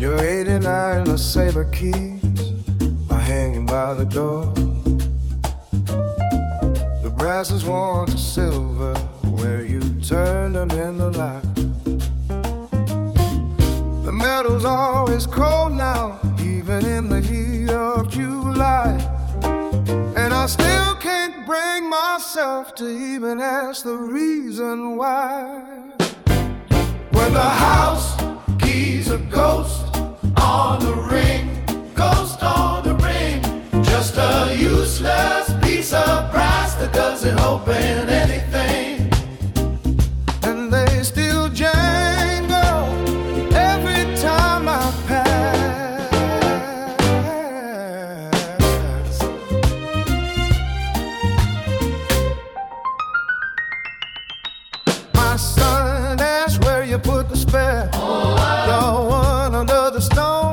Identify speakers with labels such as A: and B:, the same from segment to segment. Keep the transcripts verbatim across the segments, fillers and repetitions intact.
A: Your eighty-nine LeSabre keys are hanging by the door. The brass is worn to silver where you turned them in the light. The metal's always cold now, even in the heat of July. And I still can't bring myself to even ask the reason why. When the house keys a ghost on the ring, ghost on the ring, just a useless piece of brass that doesn't open anything. And they still jangle every time I pass. My son, that's where you put the spare. The one under the stone.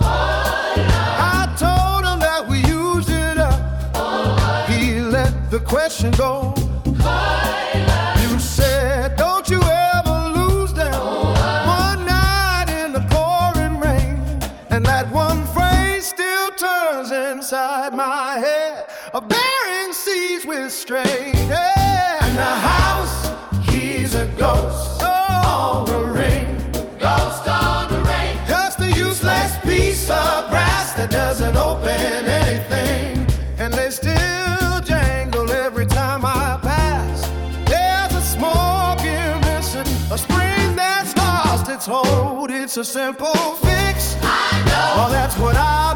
A: I told him that we used it up. He let the question go. You said, don't you ever lose them. One night in the pouring rain, and that one phrase still turns inside my head, a bearing seas with strain. Yeah. And the house, he's a ghost on the ring, ghost on the ring, just a useless piece of brass that doesn't open anything. And they still jangle every time I pass. There's a small gear missing, a spring that's lost its hold. It's a simple fix. I know. Well, that's what I